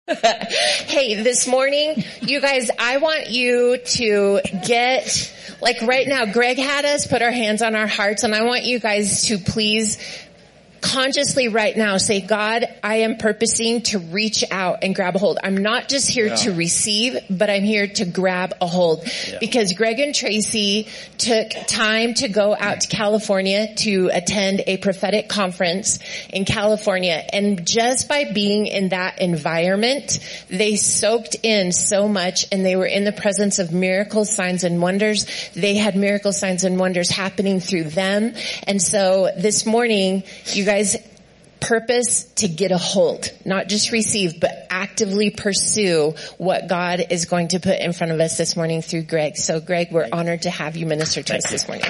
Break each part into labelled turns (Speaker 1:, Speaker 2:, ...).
Speaker 1: Hey, this morning, you guys, I want you to get, like right now, Greg had us put our hands on our hearts, and I want you guys to please consciously right now say, God, I am purposing to reach out and grab a hold. I'm not just here to receive, but I'm here to grab a hold. Because Greg and Tracy took time to go out to California to attend a prophetic conference in California. And just by being in that environment, they soaked in so much, and they were in the presence of miracles, signs, and wonders. They had miracle signs and wonders happening through them. And so this morning, you guys, purpose to get a hold, not just receive, but actively pursue what God is going to put in front of us this morning through Greg. So Greg, we're honored to have you minister to us this morning.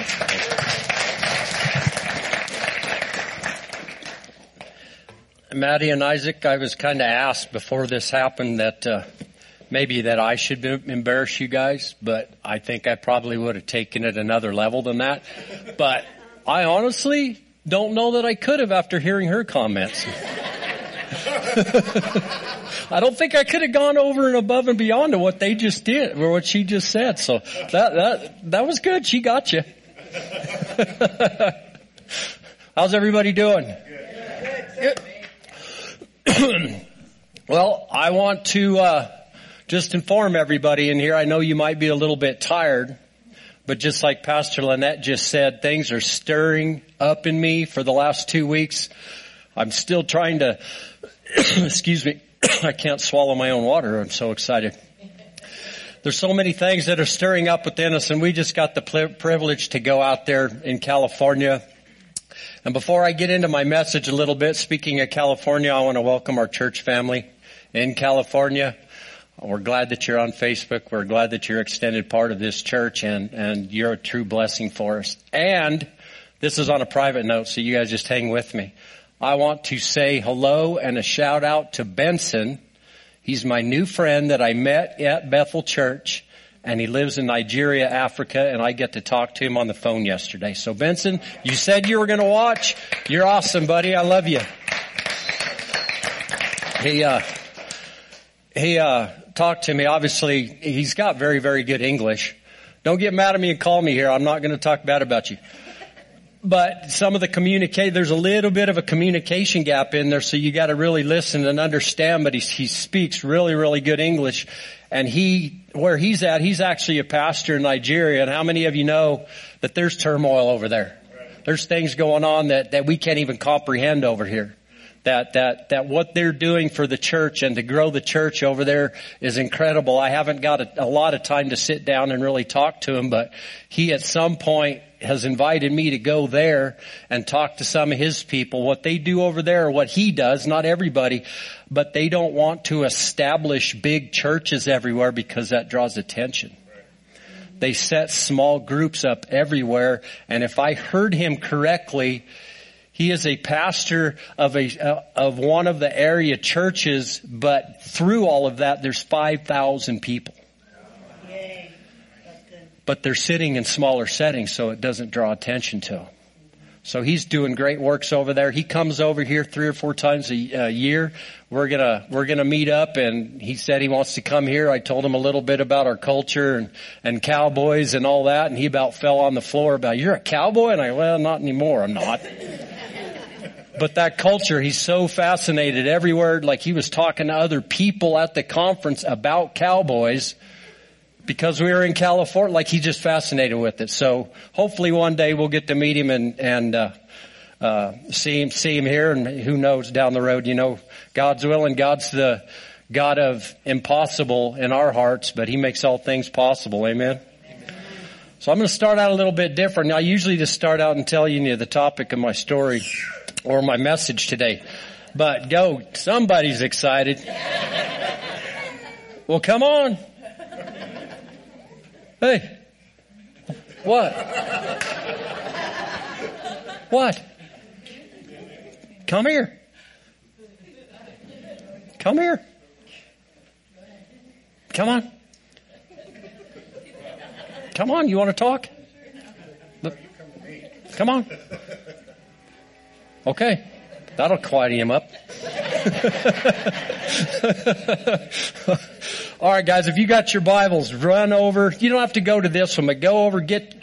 Speaker 2: Maddie and Isaac, I was kind of asked before this happened that maybe that I should embarrass you guys, but I think I probably would have taken it another level than that. But I honestly don't know that I could have after hearing her comments. I don't think I could have gone over and above and beyond to what they just did or what she just said. So that was good. She got you. How's everybody doing? Good. Well, I want to just inform everybody in here. I know you might be a little bit tired. But just like Pastor Lynette just said, things are stirring up in me for the last 2 weeks. I'm still trying to, excuse me, I can't swallow my own water. I'm so excited. There's so many things that are stirring up within us, and we just got the privilege to go out there in California. And before I get into my message a little bit, speaking of California, I want to welcome our church family in California. We're glad that you're on Facebook. We're glad that you're an extended part of this church, and you're a true blessing for us. And this is on a private note, so you guys just hang with me. I want to say hello and a shout out to Benson. He's my new friend that I met at Bethel Church, and he lives in Nigeria, Africa, and I get to talk to him on the phone yesterday. So Benson, you said you were going to watch. You're awesome, buddy. I love you. He talked to me. Obviously, he's got very, very good English. Don't get mad at me and call me here. I'm not going to talk bad about you. But some of the there's a little bit of a communication gap in there, so you got to really listen and understand. But he speaks really, really good English. And where he's at, he's actually a pastor in Nigeria. And how many of you know that there's turmoil over there? There's things going on that we can't even comprehend over here. That what they're doing for the church and to grow the church over there is incredible. I haven't got a lot of time to sit down and really talk to him, but he at some point has invited me to go there and talk to some of his people. What they do over there, what he does, not everybody, but they don't want to establish big churches everywhere because that draws attention. They set small groups up everywhere, and if I heard him correctly, he is a pastor of one of the area churches, but through all of that, there's 5,000 people.
Speaker 3: Yay. That's good.
Speaker 2: But they're sitting in smaller settings, so it doesn't draw attention to them. So he's doing great works over there. He comes over here 3 or 4 times a year. We're gonna meet up, and he said he wants to come here. I told him a little bit about our culture and cowboys and all that, and he about fell on the floor about, "You're a cowboy?" And well, not anymore. I'm not. But that culture, he's so fascinated everywhere. Like he was talking to other people at the conference about cowboys because we were in California. Like he's just fascinated with it. So hopefully one day we'll get to meet him and see him here. And who knows down the road, God's willing. God's the God of impossible in our hearts, but he makes all things possible. Amen. So I'm going to start out a little bit different. Now, I usually just start out and tell you the topic of my story or my message today. But somebody's excited. Well, come on. Hey. What? What? Come here. Come here. Come on. Come on, you want to talk? Look. Come on. Okay, that'll quiet him up. All right, guys, if you got your Bibles, run over. You don't have to go to this one, but go over, get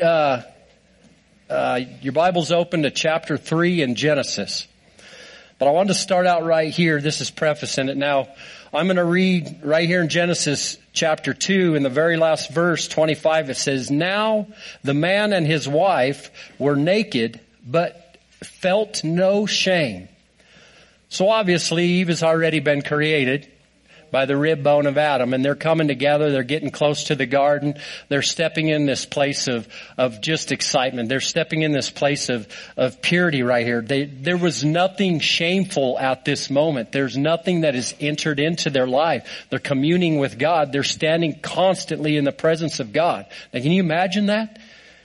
Speaker 2: your Bibles open to chapter 3 in Genesis. But I wanted to start out right here. This is prefacing it. Now, I'm going to read right here in Genesis chapter 2 in the very last verse, 25. It says, "Now the man and his wife were naked, but felt no shame." So obviously Eve has already been created by the rib bone of Adam, and they're coming together. They're getting close to the garden. They're stepping in this place of just excitement. They're stepping in this place of purity right here. There was nothing shameful at this moment. There's nothing that has entered into their life. They're communing with God. They're standing constantly in the presence of God. Now, can you imagine that?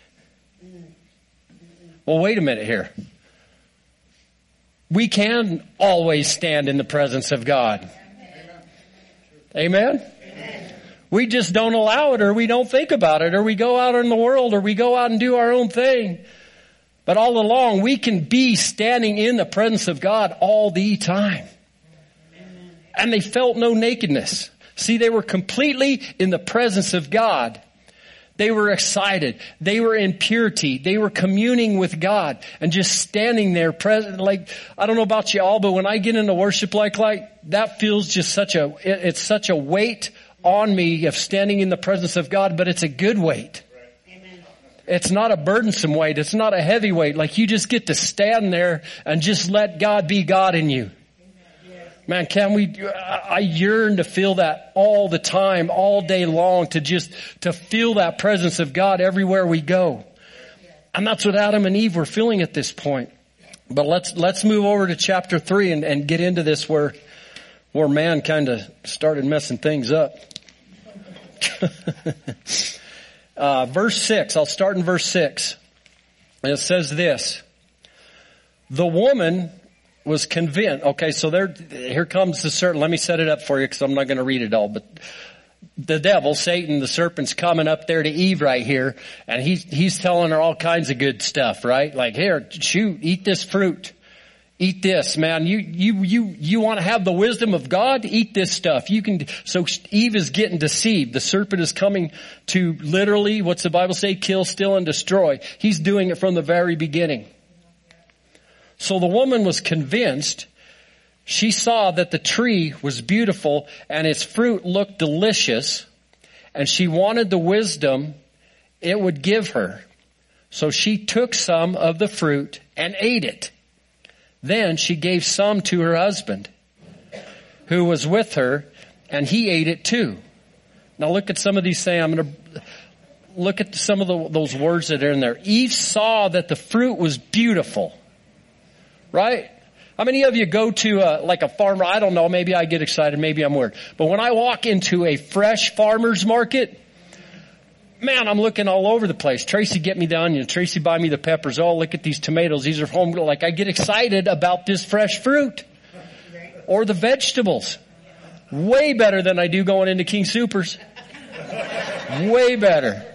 Speaker 2: Well, wait a minute here. We can always stand in the presence of God. Amen? Amen? We just don't allow it, or we don't think about it, or we go out in the world, or we go out and do our own thing. But all along, we can be standing in the presence of God all the time. And they felt no nakedness. See, they were completely in the presence of God. They were excited. They were in purity. They were communing with God and just standing there present. Like, I don't know about you all, but when I get into worship like that feels just it's such a weight on me of standing in the presence of God, but it's a good weight. Amen. It's not a burdensome weight. It's not a heavy weight. Like, you just get to stand there and just let God be God in you. Man, I yearn to feel that all the time, all day long, to feel that presence of God everywhere we go. And that's what Adam and Eve were feeling at this point. But let's move over to chapter 3 and get into this where man kind of started messing things up. Verse 6, I'll start in verse 6. And it says this: "The woman was convinced." Okay, so here comes the serpent. Let me set it up for you because I'm not going to read it all. But the devil, Satan, the serpent's coming up there to Eve right here, and he's telling her all kinds of good stuff, right? Like, here, shoot, eat this fruit. Eat this, man. You want to have the wisdom of God? Eat this stuff. You can. So Eve is getting deceived. The serpent is coming to literally, what's the Bible say? Kill, steal, and destroy. He's doing it from the very beginning. So the woman was convinced. She saw that the tree was beautiful and its fruit looked delicious, and she wanted the wisdom it would give her. So she took some of the fruit and ate it. Then she gave some to her husband, who was with her, and he ate it too. Now look at some of these things. I'm going to look at some of those words that are in there. Eve saw that the fruit was beautiful. Right? How many of you go to a farmer? I don't know. Maybe I get excited. Maybe I'm weird. But when I walk into a fresh farmer's market, man, I'm looking all over the place. Tracy, get me the onions. Tracy, buy me the peppers. Oh, look at these tomatoes. These are home. Like, I get excited about this fresh fruit or the vegetables. Way better than I do going into King Soopers. Way better.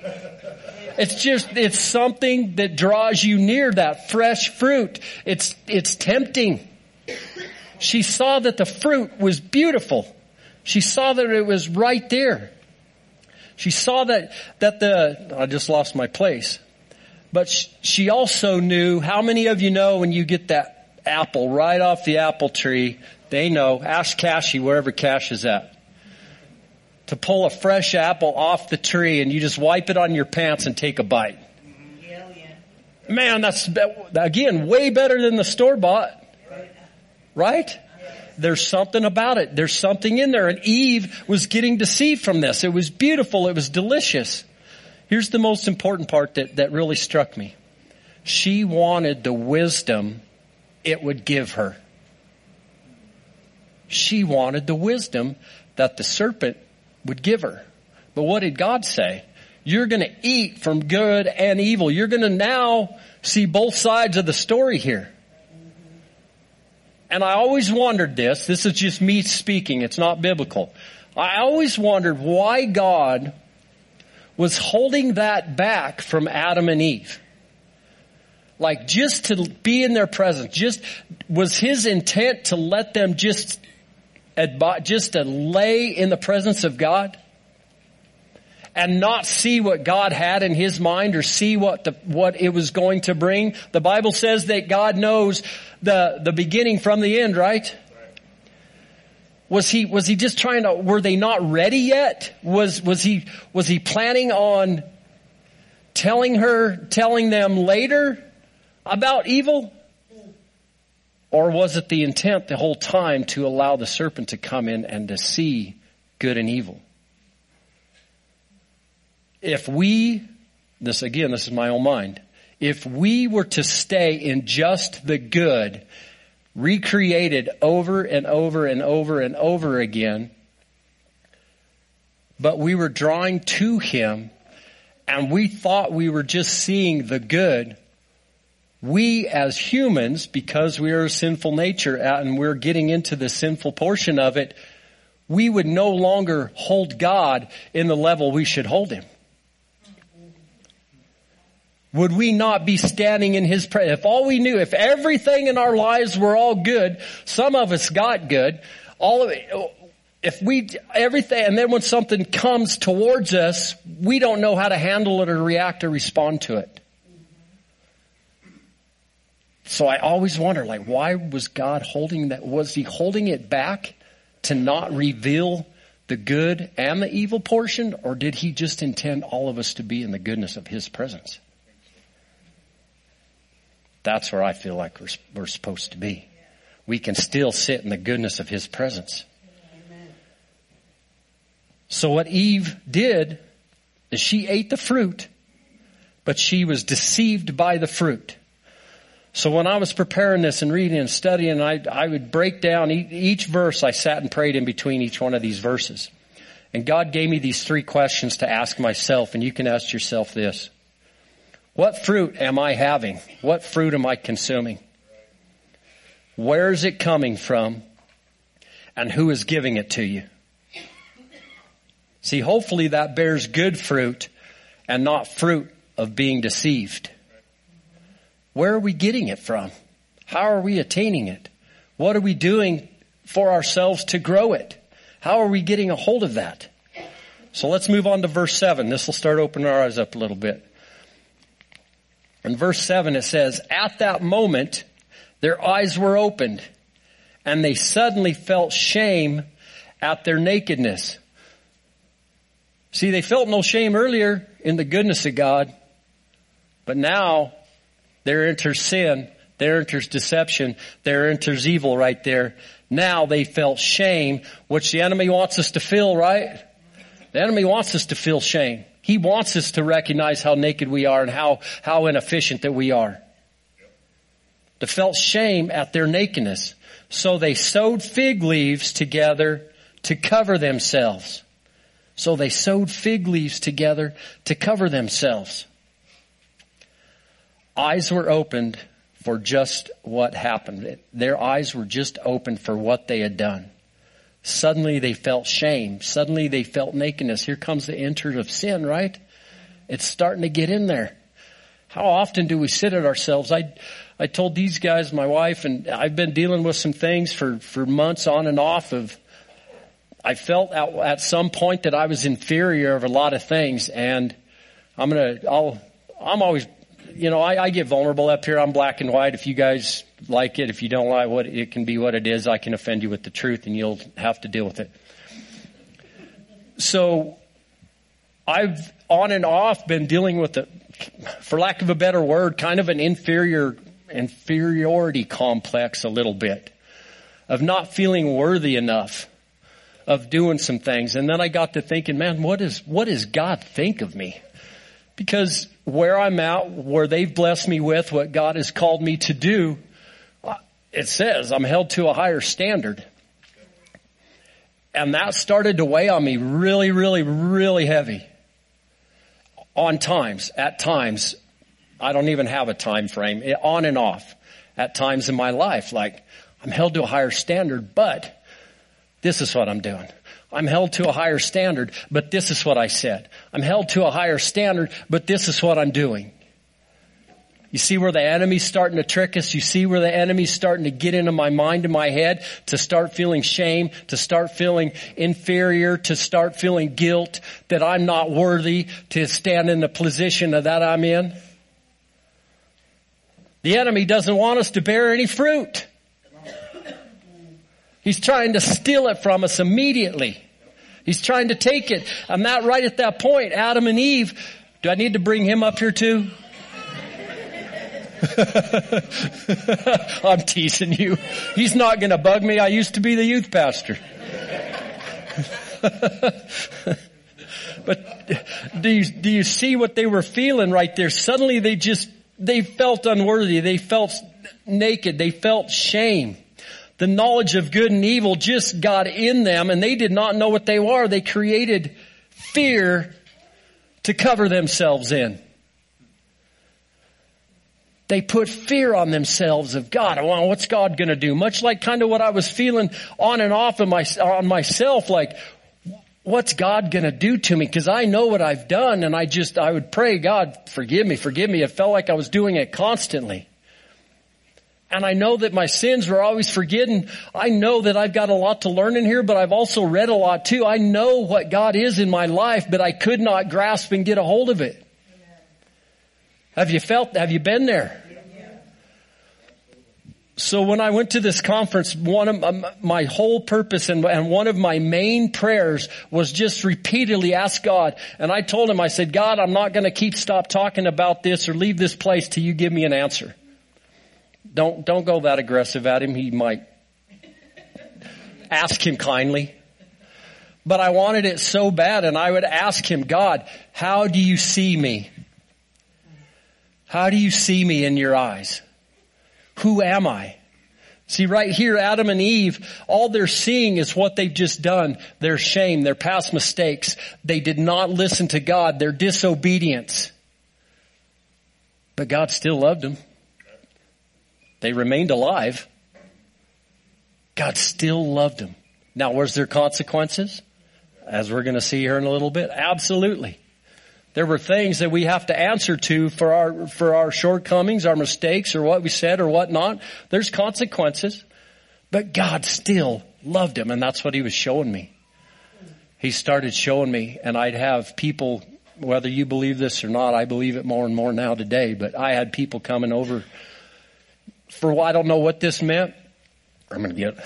Speaker 2: It's something that draws you near that fresh fruit. It's tempting. She saw that the fruit was beautiful. She saw that it was right there. She saw I just lost my place. But she also knew, how many of you know when you get that apple right off the apple tree, they know, ask Cashy, wherever Cash is at, to pull a fresh apple off the tree and you just wipe it on your pants and take a bite.
Speaker 3: Yeah.
Speaker 2: Man, that's, again, way better than the store-bought. Right? There's something about it. There's something in there. And Eve was getting deceived from this. It was beautiful. It was delicious. Here's the most important part that really struck me. She wanted the wisdom it would give her. She wanted the wisdom that the serpent would give her. But what did God say? You're going to eat from good and evil. You're going to now see both sides of the story here. And I always wondered this is just me speaking, it's not biblical. I always wondered why God was holding that back from Adam and Eve. Like just to be in their presence. Was his intent to let them just to lay in the presence of God? And not see what God had in his mind or see what it was going to bring? The Bible says that God knows the beginning from the end, right? Was he just trying to, were they not ready yet? Was he planning on telling them later about evil? Or was it the intent the whole time to allow the serpent to come in and to see good and evil? If this is my own mind, if we were to stay in just the good, recreated over and over and over and over again, but we were drawing to him and we thought we were just seeing the good, we as humans, because we are a sinful nature and we're getting into the sinful portion of it, we would no longer hold God in the level we should hold him. Would we not be standing in his presence? If all we knew, if everything in our lives were all good, some of us got good, all of it, everything, and then when something comes towards us, we don't know how to handle it or react or respond to it. So I always wonder, why was God holding that? Was he holding it back to not reveal the good and the evil portion? Or did he just intend all of us to be in the goodness of his presence? That's where I feel like we're supposed to be. We can still sit in the goodness of his presence. So what Eve did is she ate the fruit, but she was deceived by the fruit. So when I was preparing this and reading and studying, I would break down each verse. I sat and prayed in between each one of these verses. And God gave me these 3 questions to ask myself, and you can ask yourself this. What fruit am I having? What fruit am I consuming? Where is it coming from? And who is giving it to you? See, hopefully that bears good fruit and not fruit of being deceived. Where are we getting it from? How are we attaining it? What are we doing for ourselves to grow it? How are we getting a hold of that? So let's move on to verse 7. This will start opening our eyes up a little bit. In verse 7 it says, at that moment their eyes were opened and they suddenly felt shame at their nakedness. See, they felt no shame earlier in the goodness of God, but now there enters sin, there enters deception, there enters evil right there. Now they felt shame, which the enemy wants us to feel, right? The enemy wants us to feel shame. He wants us to recognize how naked we are and how inefficient that we are. They felt shame at their nakedness. So they sewed fig leaves together to cover themselves. So they sewed fig leaves together to cover themselves. Eyes were opened for just what happened. Their eyes were just opened for what they had done. Suddenly they felt shame. Suddenly they felt nakedness. Here comes the enter of sin, right? It's starting to get in there. How often do we sit at ourselves? I told these guys, my wife, and I've been dealing with some things for months on and off of, I felt at some point that I was inferior of a lot of things, and I'm always, I get vulnerable up here. I'm black and white. If you guys like it, if you don't like what it can be what it is, I can offend you with the truth and you'll have to deal with it. So I've on and off been dealing with it, for lack of a better word, kind of an inferiority complex a little bit of not feeling worthy enough of doing some things. And then I got to thinking, man, what does God think of me? Because where I'm at, where they've blessed me with what God has called me to do, it says I'm held to a higher standard. And that started to weigh on me really, really, really heavy. At times, I don't even have a time frame, on and off at times in my life. Like, I'm held to a higher standard, but this is what I'm doing. I'm held to a higher standard, but this is what I said. I'm held to a higher standard, but this is what I'm doing. You see where the enemy's starting to trick us? You see where the enemy's starting to get into my mind and my head, to start feeling shame, to start feeling inferior, to start feeling guilt that I'm not worthy to stand in the position that I'm in? The enemy doesn't want us to bear any fruit. He's trying to steal it from us immediately. He's trying to take it. I'm not right at that point. Adam and Eve, do I need to bring him up here too? I'm teasing you. He's not going to bug me. I used to be the youth pastor. But do you see what they were feeling right there? Suddenly they felt unworthy. They felt naked. They felt shame. The knowledge of good and evil just got in them, and they did not know what they were. They created fear to cover themselves in. They put fear on themselves of God. Well, what's God going to do? Much like kind of what I was feeling on and off on myself, like, what's God going to do to me? Because I know what I've done, and I would pray, God, forgive me. It felt like I was doing it constantly. And I know that my sins were always forgiven. I know that I've got a lot to learn in here, but I've also read a lot too. I know what God is in my life, but I could not grasp and get a hold of it. Have you been there? So when I went to this conference, one of my whole purpose and one of my main prayers was just repeatedly ask God. And I told him, I said, God, I'm not going to stop talking about this or leave this place till you give me an answer. Don't go that aggressive at him. He might ask him kindly. But I wanted it so bad, and I would ask him, God, how do you see me? How do you see me in your eyes? Who am I? See, right here, Adam and Eve, all they're seeing is what they've just done. Their shame, their past mistakes. They did not listen to God, their disobedience. But God still loved them. They remained alive. God still loved them. Now, was there consequences? As we're going to see here in a little bit, absolutely. There were things that we have to answer to for our shortcomings, our mistakes, or what we said or what not. There's consequences. But God still loved him, and that's what he was showing me. He started showing me, and I'd have people, whether you believe this or not, I believe it more and more now today, but I had people coming over for, I don't know what this meant. I'm going to get...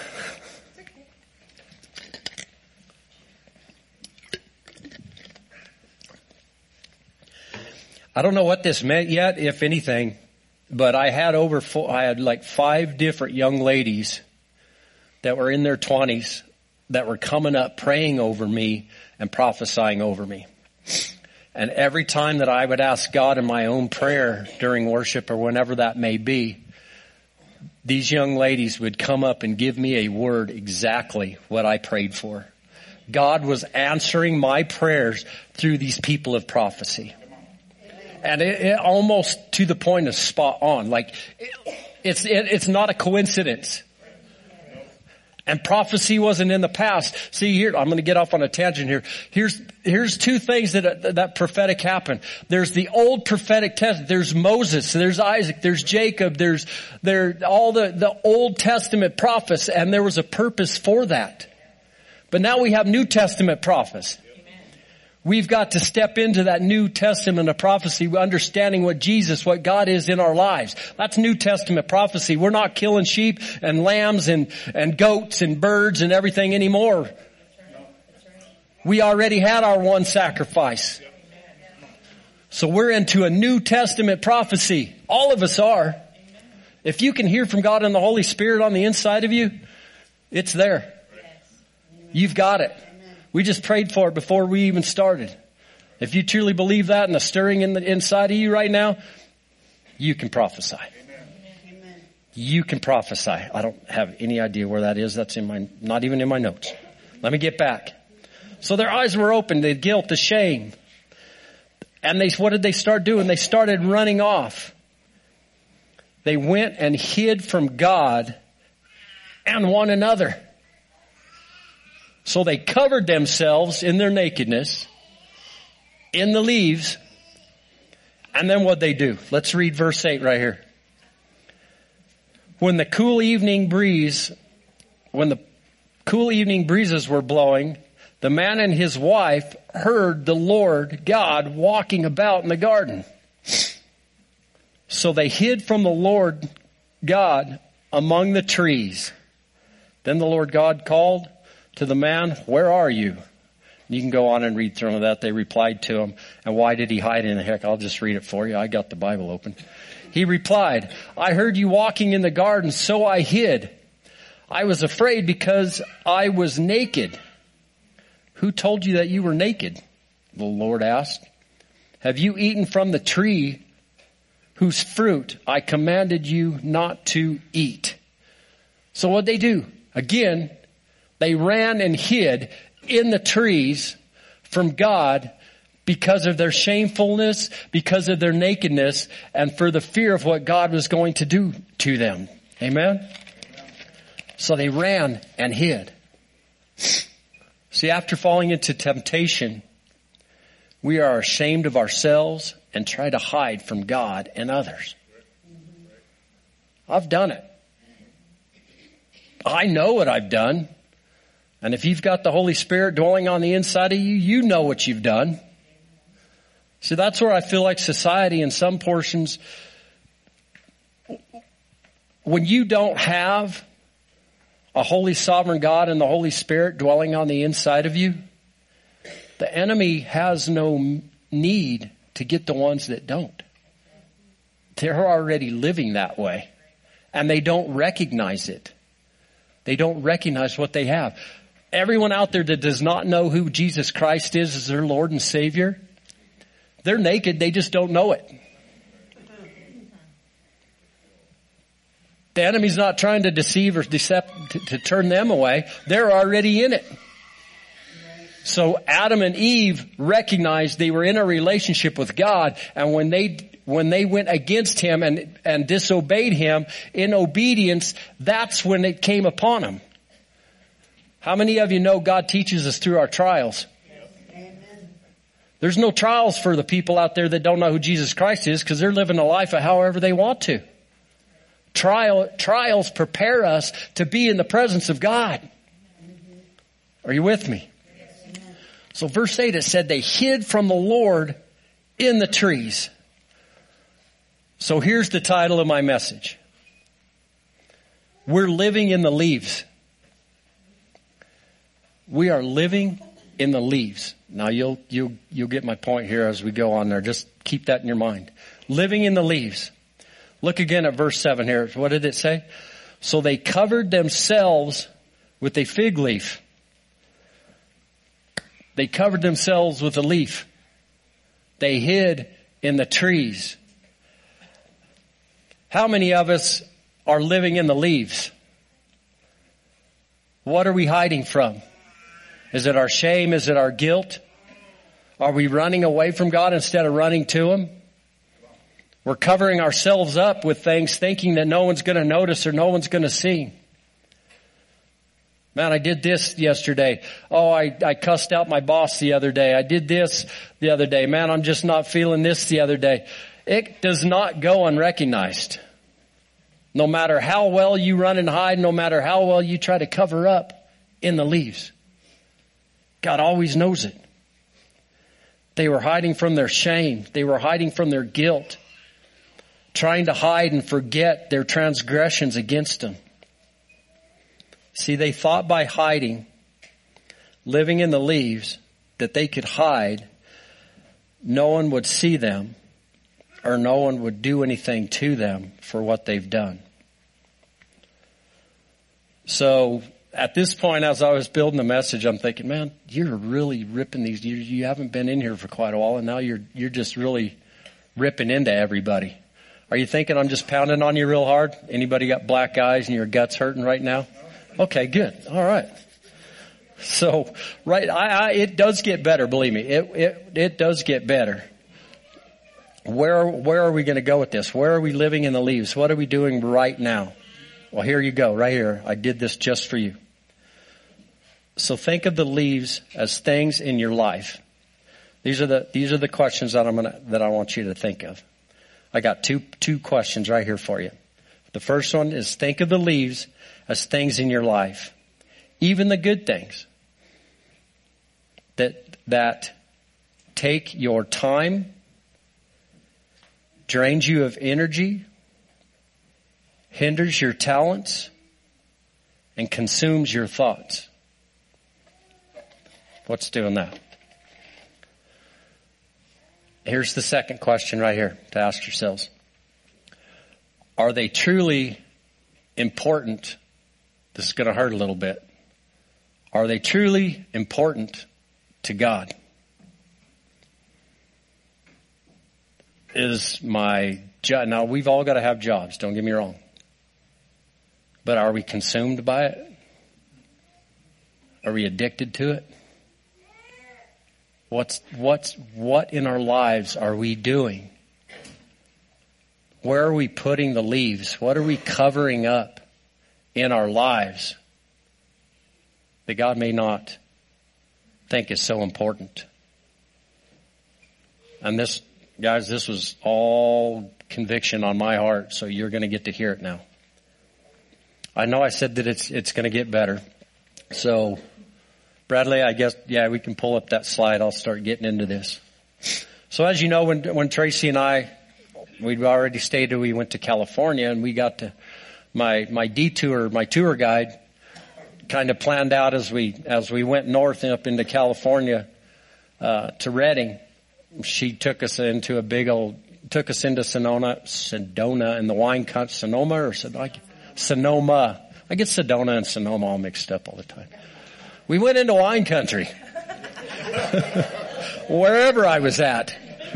Speaker 2: I don't know what this meant yet, if anything, but I had like 5 different young ladies that were in their 20s that were coming up praying over me and prophesying over me. And every time that I would ask God in my own prayer during worship or whenever that may be, these young ladies would come up and give me a word exactly what I prayed for. God was answering my prayers through these people of prophecy. And it almost to the point of spot on. Like, it's not a coincidence. And prophecy wasn't in the past. See here, I'm going to get off on a tangent here. Here's 2 things that prophetic happened. There's the old prophetic testament. There's Moses, there's Isaac, there's Jacob, there's all the Old Testament prophets, and there was a purpose for that. But now we have New Testament prophets. We've got to step into that New Testament of prophecy, understanding what God is in our lives. That's New Testament prophecy. We're not killing sheep and lambs and goats and birds and everything anymore. We already had our one sacrifice. So we're into a New Testament prophecy. All of us are. If you can hear from God and the Holy Spirit on the inside of you, it's there. You've got it. We just prayed for it before we even started. If you truly believe that and the stirring inside of you right now, you can prophesy. Amen. You can prophesy. I don't have any idea where that is. That's not even in my notes. Let me get back. So their eyes were open, the guilt, the shame. And what did they start doing? They started running off. They went and hid from God and one another. So they covered themselves in their nakedness, in the leaves, And then what'd they do? Let's read verse 8 right here. When the cool evening breezes were blowing, the man and his wife heard the Lord God walking about in the garden. So they hid from the Lord God among the trees. Then the Lord God called to the man, "Where are you?" You can go on and read through that. They replied to him. And why did he hide in the heck? I'll just read it for you. I got the Bible open. He replied, "I heard you walking in the garden, so I hid. I was afraid because I was naked." "Who told you that you were naked?" the Lord asked. "Have you eaten from the tree whose fruit I commanded you not to eat?" So what'd they do? Again, they ran and hid in the trees from God because of their shamefulness, because of their nakedness, and for the fear of what God was going to do to them. Amen? So they ran and hid. See, after falling into temptation, we are ashamed of ourselves and try to hide from God and others. I've done it. I know what I've done. And if you've got the Holy Spirit dwelling on the inside of you, you know what you've done. See, that's where I feel like society in some portions, when you don't have a holy sovereign God and the Holy Spirit dwelling on the inside of you, the enemy has no need to get the ones that don't. They're already living that way. And they don't recognize it. They don't recognize what they have. Everyone out there that does not know who Jesus Christ is as their Lord and Savior, they're naked, they just don't know it. The enemy's not trying to deceive or to turn them away. They're already in it. So Adam and Eve recognized they were in a relationship with God, and when they went against him and disobeyed him in obedience, that's when it came upon them. How many of you know God teaches us through our trials? Amen. There's no trials for the people out there that don't know who Jesus Christ is, because they're living a life of however they want to. Trials prepare us to be in the presence of God. Are you with me? So verse 8, it said they hid from the Lord in the trees. So here's the title of my message. We're living in the leaves. We are living in the leaves. Now you'll get my point here as we go on there. Just keep that in your mind. Living in the leaves. Look again at verse 7 here. What did it say? So they covered themselves with a fig leaf. They covered themselves with a leaf. They hid in the trees. How many of us are living in the leaves? What are we hiding from? Is it our shame? Is it our guilt? Are we running away from God instead of running to Him? We're covering ourselves up with things thinking that no one's going to notice or no one's going to see. Man, I did this yesterday. Oh, I cussed out my boss the other day. I did this the other day. Man, I'm just not feeling this the other day. It does not go unrecognized. No matter how well you run and hide, no matter how well you try to cover up in the leaves. God always knows it. They were hiding from their shame. They were hiding from their guilt. Trying to hide and forget their transgressions against Him. See, they thought by hiding, living in the leaves, that they could hide. No one would see them, or no one would do anything to them for what they've done. So at this point, as I was building the message, I'm thinking, man, you're really ripping these. You haven't been in here for quite a while, and now you're just really ripping into everybody. Are you thinking I'm just pounding on you real hard? Anybody got black eyes and your gut's hurting right now? Okay, good. All right. So, right, it does get better, believe me. It does get better. Where are we going to go with this? Where are we living in the leaves? What are we doing right now? Well, here you go, right here. I did this just for you. So think of the leaves as things in your life These are the questions that I want you to think of. I got two questions right here for you. The first one is, think of the leaves as things in your life, even the good things that take your time, drains you of energy, hinders your talents, and consumes your thoughts. What's doing that? Here's the second question right here to ask yourselves. Are they truly important? This is going to hurt a little bit. Are they truly important to God? Now, we've all got to have jobs, don't get me wrong. But are we consumed by it? Are we addicted to it? What in our lives are we doing? Where are we putting the leaves? What are we covering up in our lives that God may not think is so important? And this was all conviction on my heart, so you're going to get to hear it now. I know I said that it's going to get better. So, Bradley, I guess, we can pull up that slide. I'll start getting into this. So as you know, when Tracy and I, we'd already stated we went to California, and we got to my detour, my tour guide kind of planned out as we went north and up into California, to Redding. She took us into Sedona and the wine country, Sonoma. I get Sedona and Sonoma all mixed up all the time. We went into wine country. Wherever I was at.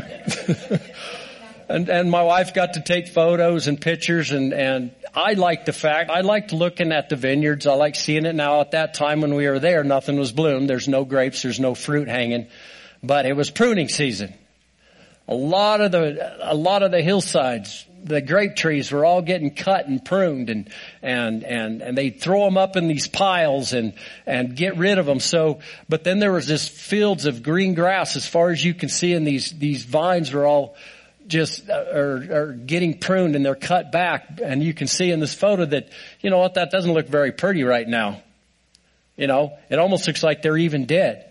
Speaker 2: and my wife got to take photos and pictures, and I liked looking at the vineyards. I like seeing it. Now, at that time when we were there, nothing was bloomed. There's no grapes. There's no fruit hanging. But it was pruning season. A lot of the hillsides, the grape trees were all getting cut and pruned, and they'd throw them up in these piles and get rid of them. So, but then there was this fields of green grass as far as you can see, and these vines were all just are getting pruned, and they're cut back. And you can see in this photo that, that doesn't look very pretty right now. It almost looks like they're even dead.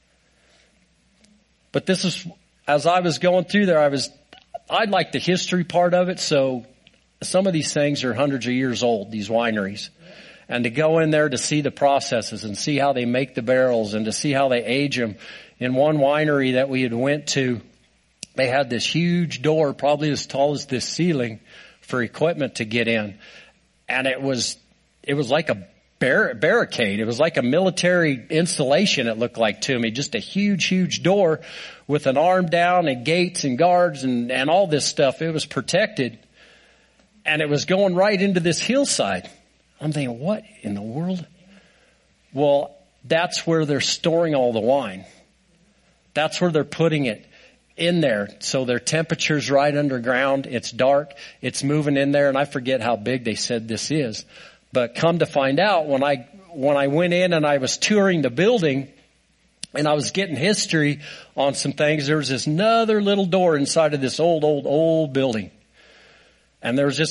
Speaker 2: But this is, as I was going through there, I like the history part of it. So some of these things are hundreds of years old, these wineries. And to go in there to see the processes and see how they make the barrels and to see how they age them. In one winery that we had went to, they had this huge door, probably as tall as this ceiling, for equipment to get in. And it was like a barricade. It was like a military installation, it looked like to me. Just a huge, huge door with an arm down and gates and guards and all this stuff. It was protected. And it was going right into this hillside. I'm thinking, what in the world? Well, that's where they're storing all the wine. That's where they're putting it in there. So their temperature's right underground. It's dark. It's moving in there. And I forget how big they said this is. But come to find out, when I went in and I was touring the building and I was getting history on some things, there was this another little door inside of this old building. And there was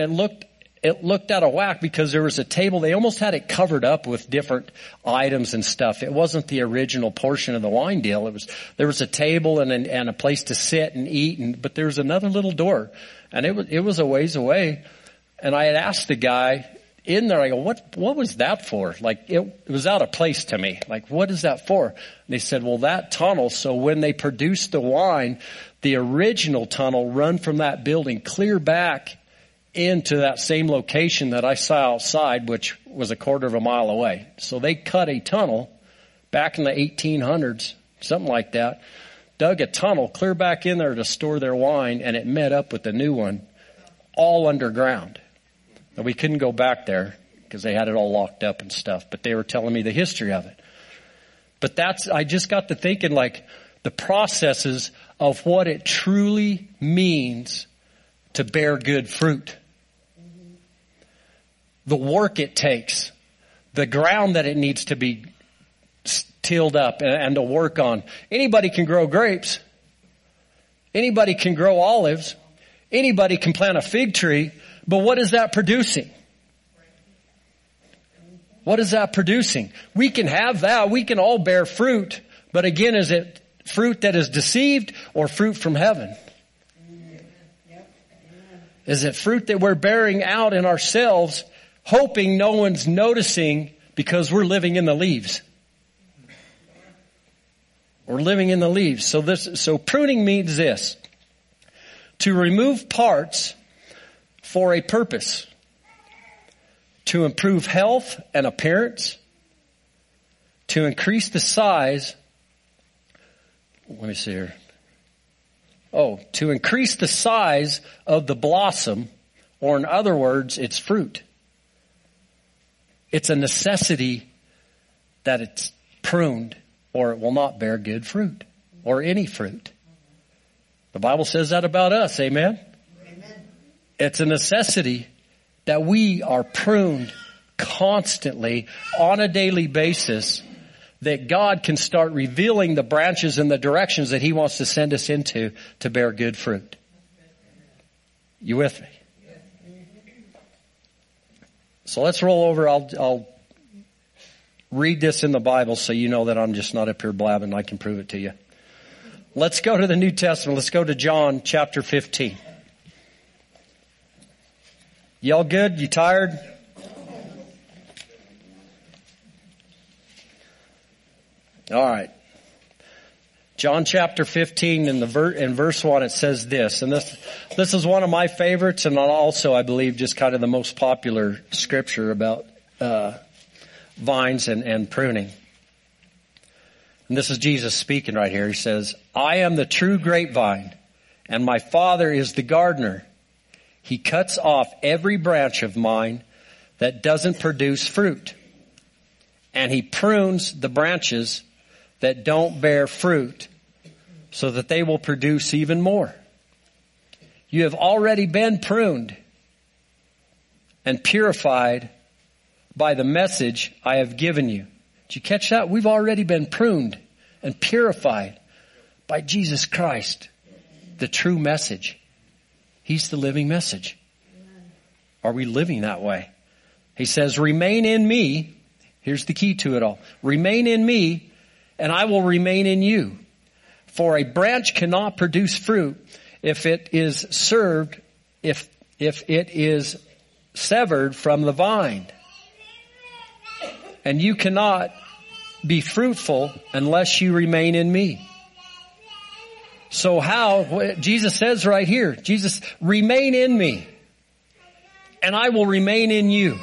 Speaker 2: it looked out of whack because there was a table. They almost had it covered up with different items and stuff. It wasn't the original portion of the wine deal. There was a table and a place to sit and eat, but there was another little door, and it was a ways away. And I had asked the guy in there, I go, what was that for? Like, it was out of place to me. Like, what is that for? And they said, well, that tunnel, so when they produce the wine, the original tunnel run from that building clear back into that same location that I saw outside, which was a quarter of a mile away. So they cut a tunnel back in the 1800s, something like that, dug a tunnel clear back in there to store their wine, and it met up with the new one, all underground. Now, we couldn't go back there because they had it all locked up and stuff, but they were telling me the history of it. But I just got to thinking, like, the processes of what it truly means to bear good fruit. The work it takes, the ground that it needs to be tilled up and to work on. Anybody can grow grapes. Anybody can grow olives. Anybody can plant a fig tree. But what is that producing? What is that producing? We can have that. We can all bear fruit. But again, is it fruit that is deceived or fruit from heaven? Is it fruit that we're bearing out in ourselves, hoping no one's noticing because we're living in the leaves? We're living in the leaves. So pruning means this: to remove parts for a purpose, to improve health and appearance, to increase the size. Let me see here. To increase the size of the blossom, or in other words, its fruit. It's a necessity that it's pruned, or it will not bear good fruit, or any fruit. The Bible says that about us, amen? Amen. It's a necessity that we are pruned constantly on a daily basis, that God can start revealing the branches and the directions that He wants to send us into to bear good fruit. You with me? So let's roll over. I'll read this in the Bible so you know that I'm just not up here blabbing. I can prove it to you. Let's go to the New Testament. Let's go to John chapter 15. Y'all good? You tired? All right. John chapter 15 in verse 1 it says this, and this is one of my favorites, and also I believe just kind of the most popular scripture about vines and pruning. And this is Jesus speaking right here. He says, "I am the true grapevine, and my Father is the gardener. He cuts off every branch of mine that doesn't produce fruit, and He prunes the branches that don't bear fruit, so that they will produce even more. You have already been pruned and purified by the message I have given you." Did you catch that? We've already been pruned and purified by Jesus Christ, the true message. He's the living message. Are we living that way? He says, "Remain in me." Here's the key to it all. "Remain in me, and I will remain in you. For a branch cannot produce fruit if it is severed from the vine. And you cannot be fruitful unless you remain in me." So how? Jesus says right here, Jesus, "Remain in me, and I will remain in you."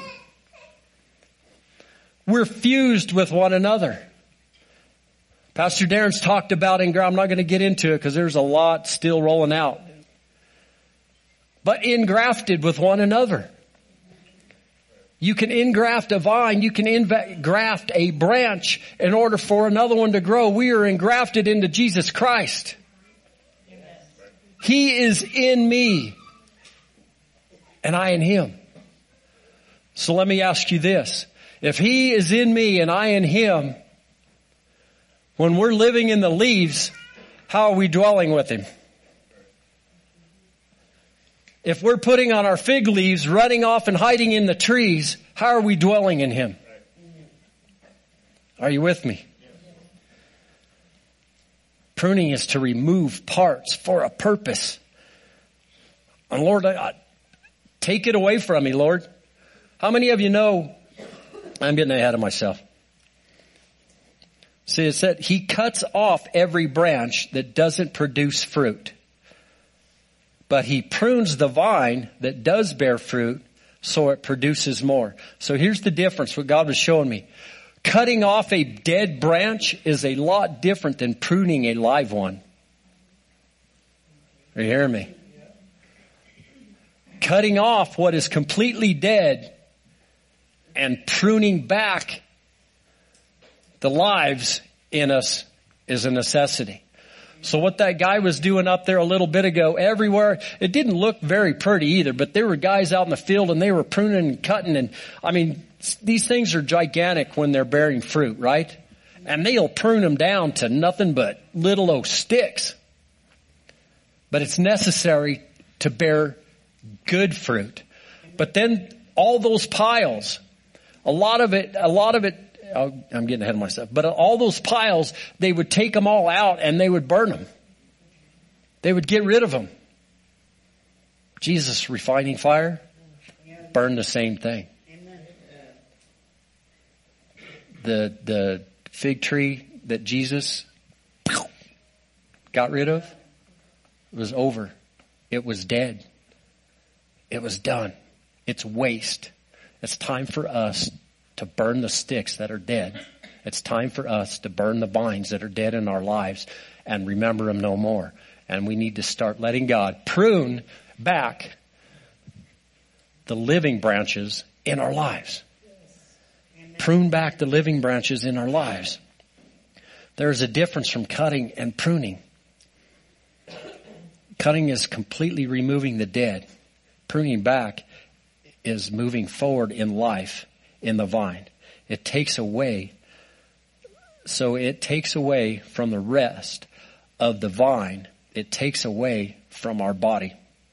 Speaker 2: We're fused with one another. Pastor Darren's talked about, I'm not going to get into it because there's a lot still rolling out. But engrafted with one another. You can engraft a vine, you can engraft a branch in order for another one to grow. We are engrafted into Jesus Christ. He is in me, and I in Him. So let me ask you this. If He is in me and I in Him, when we're living in the leaves, how are we dwelling with Him? If we're putting on our fig leaves, running off and hiding in the trees, how are we dwelling in Him? Are you with me? Pruning is to remove parts for a purpose. And Lord, take it away from me, Lord. How many of you know, I'm getting ahead of myself. See, it said He cuts off every branch that doesn't produce fruit. But He prunes the vine that does bear fruit so it produces more. So here's the difference, what God was showing me. Cutting off a dead branch is a lot different than pruning a live one. Are you hearing me? Cutting off what is completely dead and pruning back the lives in us is a necessity. So what that guy was doing up there a little bit ago, everywhere, it didn't look very pretty either, but there were guys out in the field and they were pruning and cutting, and I mean, these things are gigantic when they're bearing fruit, right? And they'll prune them down to nothing but little old sticks. But it's necessary to bear good fruit. But then all those piles, a lot of it, I'm getting ahead of myself, but all those piles, they would take them all out and they would burn them. They would get rid of them. Jesus' refining fire burned the same thing. The fig tree that Jesus got rid of was over. It was dead. It was done. It's waste. It's time for us to burn the sticks that are dead. It's time for us to burn the vines that are dead in our lives and remember them no more. And we need to start letting God prune back the living branches in our lives. Prune back the living branches in our lives. There's a difference from cutting and pruning. Cutting is completely removing the dead. Pruning back is moving forward in life in the vine. It takes away from the rest of the vine. It takes away from our body.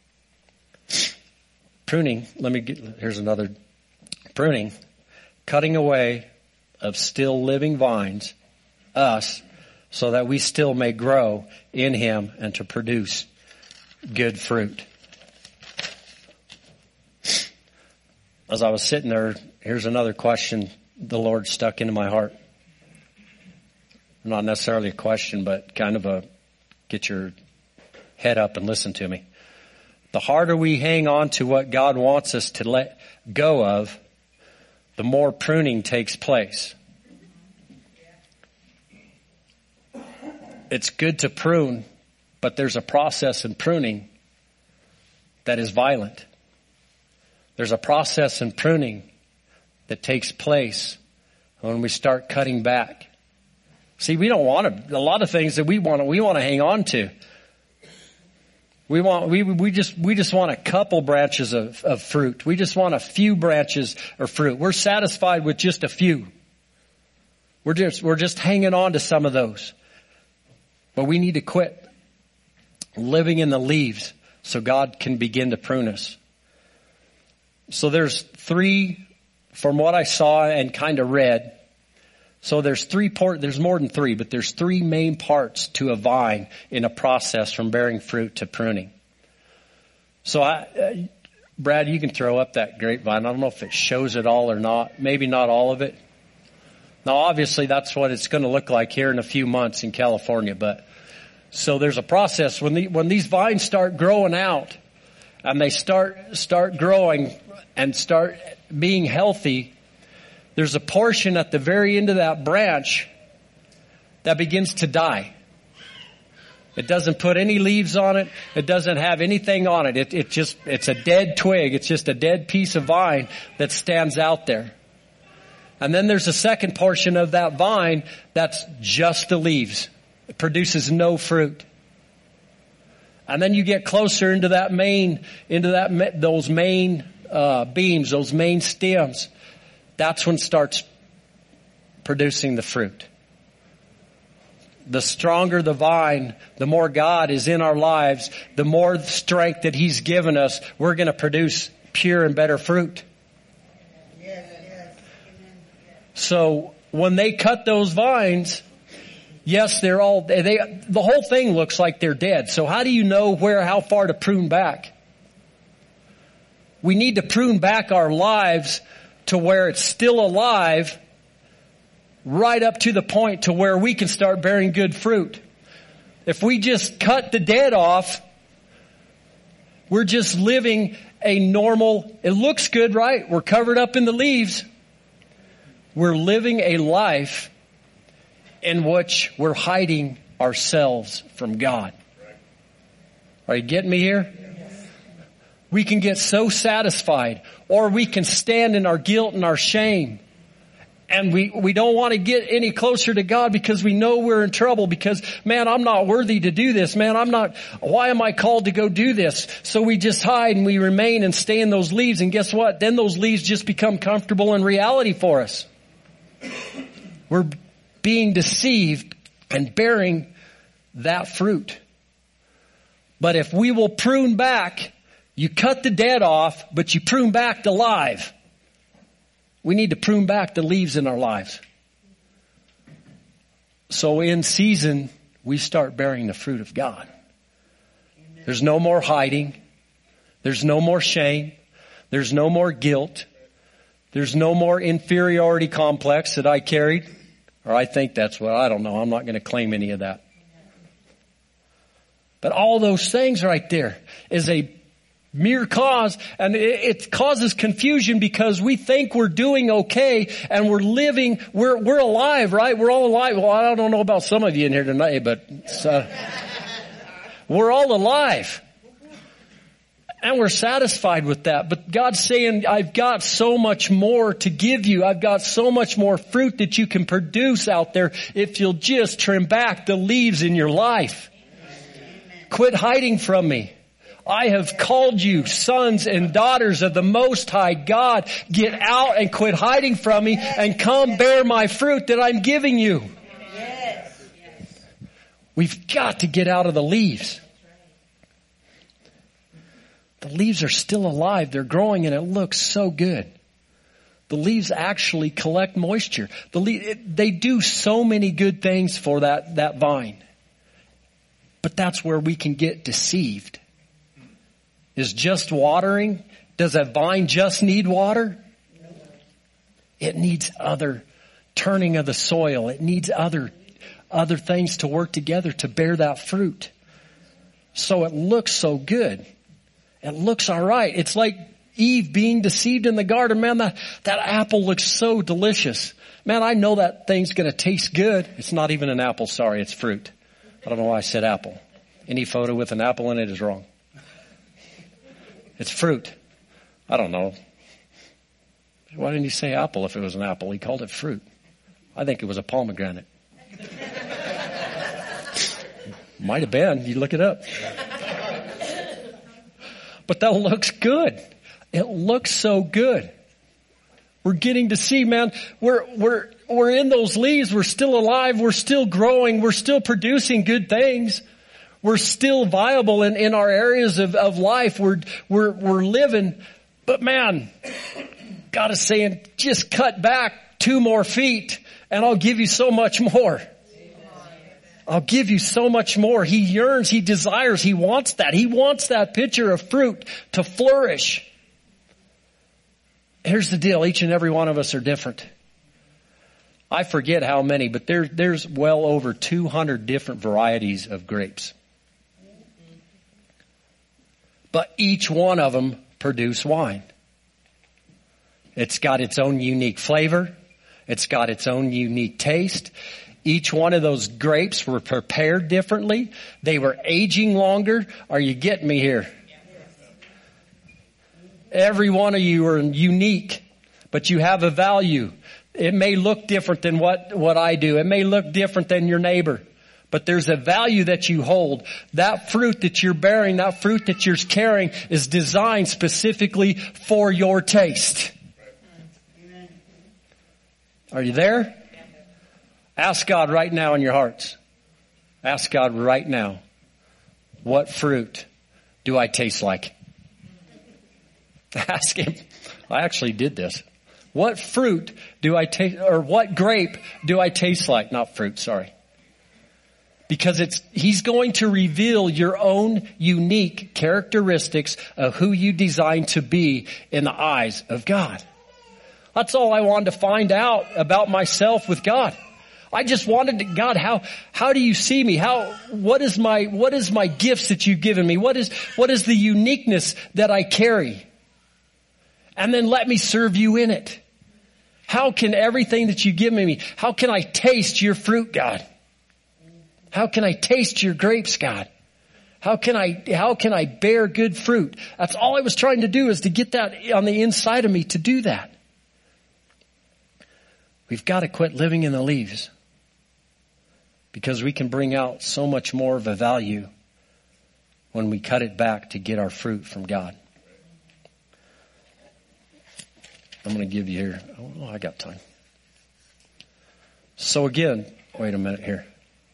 Speaker 2: Pruning, here's another pruning. Cutting away of still living vines, us, so that we still may grow in Him and to produce good fruit. As I was sitting there, here's another question the Lord stuck into my heart. Not necessarily a question, but kind of get your head up and listen to me. The harder we hang on to what God wants us to let go of, the more pruning takes place. It's good to prune, but there's a process in pruning that is violent. There's a process in pruning that takes place when we start cutting back. See, we don't want a lot of things that we want to hang on to. We just want a couple branches of fruit. We just want a few branches of fruit. We're satisfied with just a few. We're just hanging on to some of those. But we need to quit living in the leaves so God can begin to prune us. So there's three, from what I saw and kind of read. So there's more than three, but there's three main parts to a vine in a process from bearing fruit to pruning. So Brad, you can throw up that grapevine. I don't know if it shows it all or not. Maybe not all of it. Now, obviously, that's what it's going to look like here in a few months in California. But so there's a process when these vines start growing out and they start growing and start being healthy. There's a portion at the very end of that branch that begins to die. It doesn't put any leaves on it. It doesn't have anything on it. It's a dead twig. It's just a dead piece of vine that stands out there. And then there's a second portion of that vine that's just the leaves. It produces no fruit. And then you get closer into those main beams, those main stems. That's when it starts producing the fruit. The stronger the vine, the more God is in our lives, the more strength that He's given us, we're going to produce pure and better fruit. So when they cut those vines, yes, the whole thing looks like they're dead. So how do you know how far to prune back? We need to prune back our lives to where it's still alive, right up to the point to where we can start bearing good fruit. If we just cut the dead off, we're just living a normal, it looks good, right? We're covered up in the leaves. We're living a life in which we're hiding ourselves from God. Are you getting me here? We can get so satisfied, or we can stand in our guilt and our shame. And we don't want to get any closer to God because we know we're in trouble because, man, I'm not worthy to do this. Man, why am I called to go do this? So we just hide and we remain and stay in those leaves. And guess what? Then those leaves just become comfortable in reality for us. We're being deceived and bearing that fruit. But if we will prune back, you cut the dead off, but you prune back the live. We need to prune back the leaves in our lives. So in season, we start bearing the fruit of God. There's no more hiding. There's no more shame. There's no more guilt. There's no more inferiority complex that I carried. Or I think that's what, I don't know. I'm not going to claim any of that. But all those things right there is a mere cause, and it causes confusion because we think we're doing okay and we're living, we're alive, right? We're all alive. Well, I don't know about some of you in here tonight, but we're all alive. And we're satisfied with that. But God's saying, I've got so much more to give you. I've got so much more fruit that you can produce out there if you'll just trim back the leaves in your life. Quit hiding from me. I have called you sons and daughters of the Most High God. Get out and quit hiding from me and come bear my fruit that I'm giving you. We've got to get out of the leaves. The leaves are still alive. They're growing and it looks so good. The leaves actually collect moisture. They do so many good things for that vine. But that's where we can get deceived. Is just watering? Does a vine just need water? It needs other turning of the soil. It needs other things to work together to bear that fruit. So it looks so good. It looks all right. It's like Eve being deceived in the garden. Man, that apple looks so delicious. Man, I know that thing's going to taste good. It's not even an apple. Sorry, it's fruit. I don't know why I said apple. Any photo with an apple in it is wrong. It's fruit. I don't know. Why didn't he say apple if it was an apple? He called it fruit. I think it was a pomegranate. Might have been. You look it up. But that looks good. It looks so good. We're getting to see, man, we're in those leaves. We're still alive. We're still growing. We're still producing good things. We're still viable in our areas of life. We're living. But man, God is saying, just cut back 2 more feet and I'll give you so much more. I'll give you so much more. He yearns, he desires, he wants that. He wants that picture of fruit to flourish. Here's the deal. Each and every one of us are different. I forget how many, but there's well over 200 different varieties of grapes. But each one of them produce wine. It's got its own unique flavor. It's got its own unique taste. Each one of those grapes were prepared differently. They were aging longer. Are you getting me here? Every one of you are unique, but you have a value. It may look different than what I do. It may look different than your neighbor, but there's a value that you hold. That fruit that you're bearing, that fruit that you're carrying is designed specifically for your taste. Are you there? Ask God right now in your hearts. Ask God right now, what fruit do I taste like? Ask Him. I actually did this. What fruit do I taste, or what grape do I taste like? Not fruit, sorry. Because He's going to reveal your own unique characteristics of who you designed to be in the eyes of God. That's all I wanted to find out about myself with God. I just wanted to, God, how do you see me? What is my gifts that you've given me? What is the uniqueness that I carry? And then let me serve you in it. How can everything that you've given me, how can I taste your fruit, God? How can I taste your grapes, God? How can I bear good fruit? That's all I was trying to do, is to get that on the inside of me to do that. We've got to quit living in the leaves, because we can bring out so much more of a value when we cut it back to get our fruit from God. I'm going to give you here. Oh, I got time. So again, wait a minute here.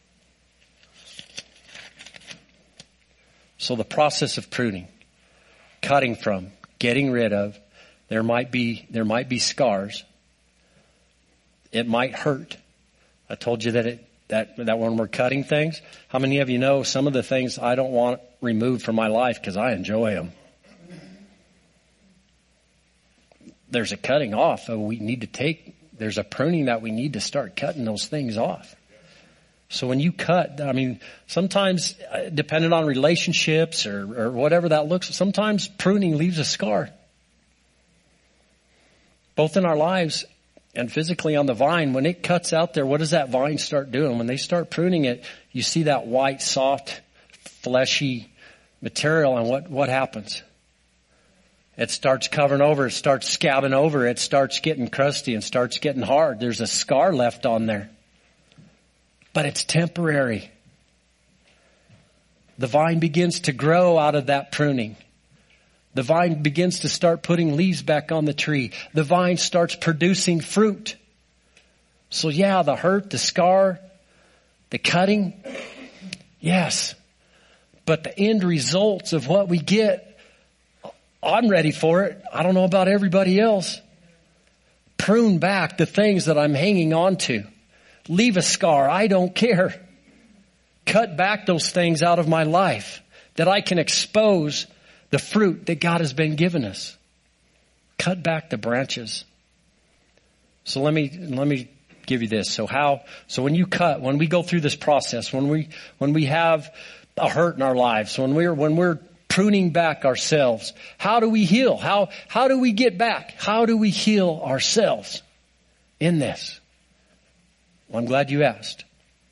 Speaker 2: So the process of pruning, cutting from, getting rid of, there might be scars. It might hurt. I told you that when we're cutting things, how many of you know some of the things I don't want removed from my life because I enjoy them? There's a cutting off that we need to take. There's a pruning that we need to start cutting those things off. So when you cut, I mean, sometimes depending on relationships or whatever that looks, sometimes pruning leaves a scar. Both in our lives and physically on the vine, when it cuts out there, what does that vine start doing? When they start pruning it, you see that white, soft, fleshy material, and what happens? It starts covering over, it starts scabbing over, it starts getting crusty and starts getting hard. There's a scar left on there. But it's temporary. The vine begins to grow out of that pruning. The vine begins to start putting leaves back on the tree. The vine starts producing fruit. So yeah, the hurt, the scar, the cutting, yes. But the end results of what we get, I'm ready for it. I don't know about everybody else. Prune back the things that I'm hanging on to. Leave a scar. I don't care. Cut back those things out of my life that I can expose the fruit that God has been giving us. Cut back the branches. So let me give you this. So when you cut, when we go through this process, when we have a hurt in our lives, when we're pruning back ourselves, how do we heal? How do we get back? How do we heal ourselves in this? Well, I'm glad you asked.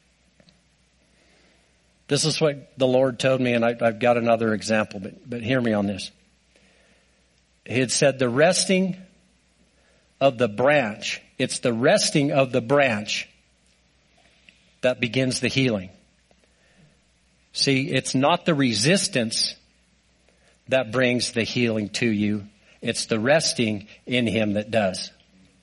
Speaker 2: This is what the Lord told me, and I've got another example, but hear me on this. He had said the resting of the branch, it's the resting of the branch that begins the healing. See, it's not the resistance that brings the healing to you. It's the resting in Him that does.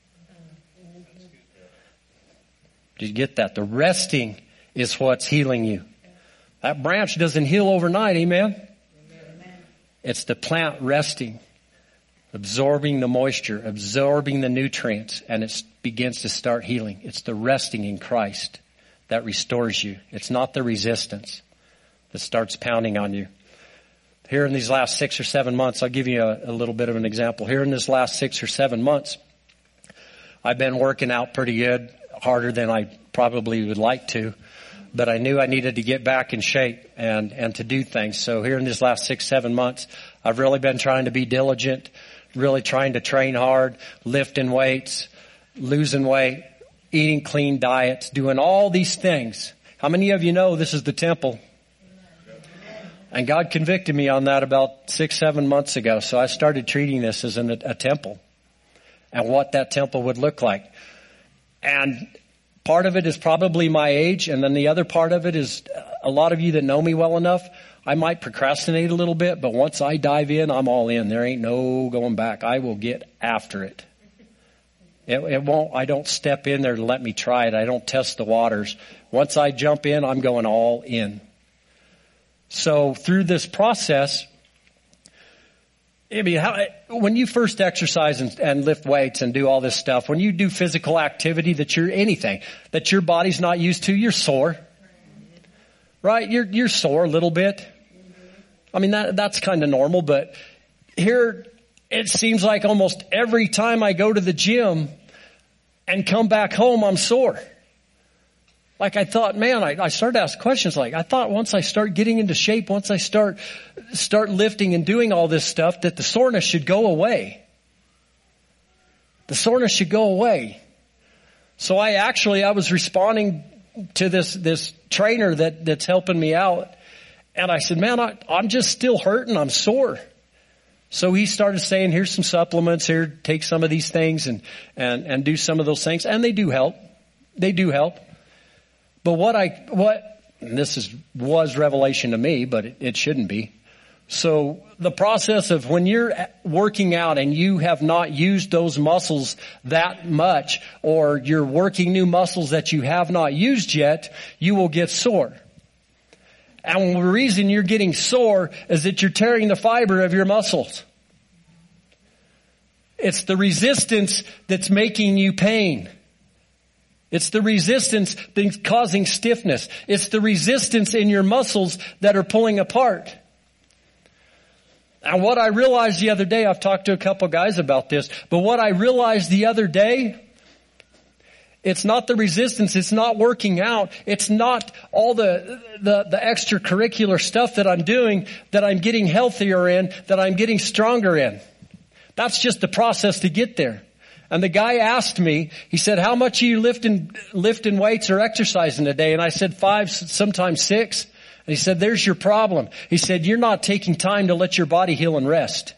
Speaker 2: Did you get that? The resting is what's healing you. That branch doesn't heal overnight, amen? Amen. It's the plant resting, absorbing the moisture, absorbing the nutrients, and it begins to start healing. It's the resting in Christ that restores you. It's not the resistance that starts pounding on you. Here in these last 6 or 7 months, I'll give you a little bit of an example. Here in this last 6 or 7 months, I've been working out pretty good, harder than I probably would like to, but I knew I needed to get back in shape and to do things. So here in these last 6, 7 months, I've really been trying to be diligent, really trying to train hard, lifting weights, losing weight, eating clean diets, doing all these things. How many of you know this is the temple? And God convicted me on that about 6, 7 months ago. So I started treating this as a temple and what that temple would look like. And part of it is probably my age. And then the other part of it is a lot of you that know me well enough, I might procrastinate a little bit, but once I dive in, I'm all in. There ain't no going back. I will get after it. I don't step in there to let me try it. I don't test the waters. Once I jump in, I'm going all in. So through this process, I mean, when you first exercise and lift weights and do all this stuff, when you do physical activity that your body's not used to, you're sore, right? You're sore a little bit. I mean, that's kind of normal, but here it seems like almost every time I go to the gym and come back home, I'm sore. Like I thought, man, I started to ask questions like, I thought once I start getting into shape, once I start lifting and doing all this stuff, that the soreness should go away. The soreness should go away. So I was responding to this trainer that's helping me out. And I said, man, I'm just still hurting. I'm sore. So he started saying, here's some supplements here, take some of these things and do some of those things. And they do help. They do help. But and this was revelation to me, but it shouldn't be. So the process of when you're working out and you have not used those muscles that much, or you're working new muscles that you have not used yet, you will get sore. And the reason you're getting sore is that you're tearing the fiber of your muscles. It's the resistance that's making you pain. It's the resistance that's causing stiffness. It's the resistance in your muscles that are pulling apart. And what I realized the other day, I've talked to a couple guys about this, but what I realized the other day, it's not the resistance, it's not working out, it's not all the extracurricular stuff that I'm doing, that I'm getting healthier in, that I'm getting stronger in. That's just the process to get there. And the guy asked me, he said, how much are you lifting weights or exercising a day? And I said 5, sometimes 6. And he said, there's your problem. He said, you're not taking time to let your body heal and rest.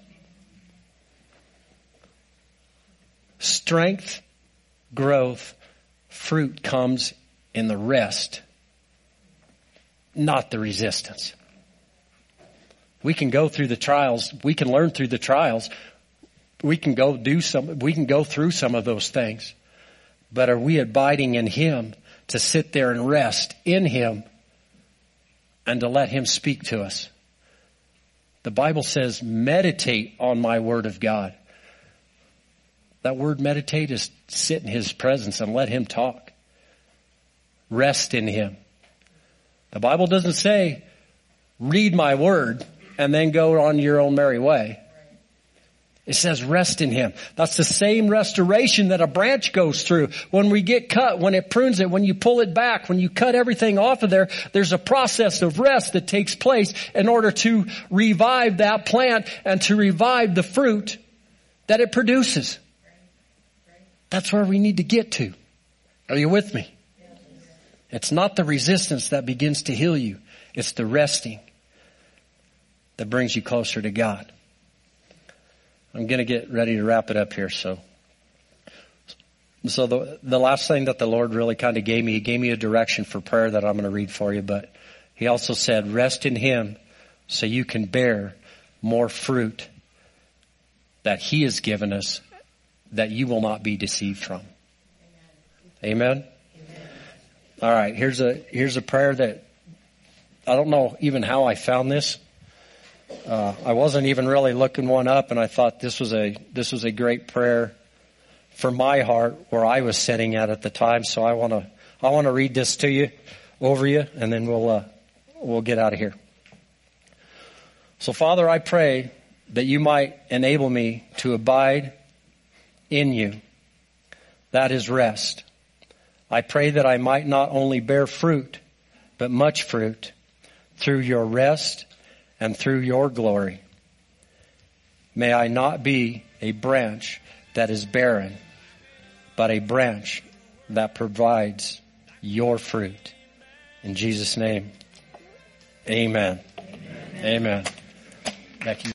Speaker 2: Strength, growth, fruit comes in the rest, not the resistance. We can go through the trials. We can learn through the trials. We can go through some of those things. But are we abiding in Him to sit there and rest in Him and to let Him speak to us? The Bible says, meditate on my word of God. That word meditate is sit in His presence and let Him talk. Rest in Him. The Bible doesn't say, read my word and then go on your own merry way. It says rest in Him. That's the same restoration that a branch goes through. When we get cut, when it prunes it, when you pull it back, when you cut everything off of there, there's a process of rest that takes place in order to revive that plant and to revive the fruit that it produces. That's where we need to get to. Are you with me? It's not the resistance that begins to heal you. It's the resting that brings you closer to God. I'm going to get ready to wrap it up here. So the last thing that the Lord really kind of gave me, He gave me a direction for prayer that I'm going to read for you. But He also said, rest in Him so you can bear more fruit that He has given us, that you will not be deceived from. Amen. Amen. All right. Here's a prayer that I don't know even how I found this. I wasn't even really looking one up, and I thought this was a great prayer for my heart where I was sitting at the time. So I want to read this to you, over you, and then we'll get out of here. So Father, I pray that you might enable me to abide in you. That is rest. I pray that I might not only bear fruit, but much fruit through your rest and through your glory. May I not be a branch that is barren, but a branch that provides your fruit. In Jesus' name, amen. Amen. Amen. Becky.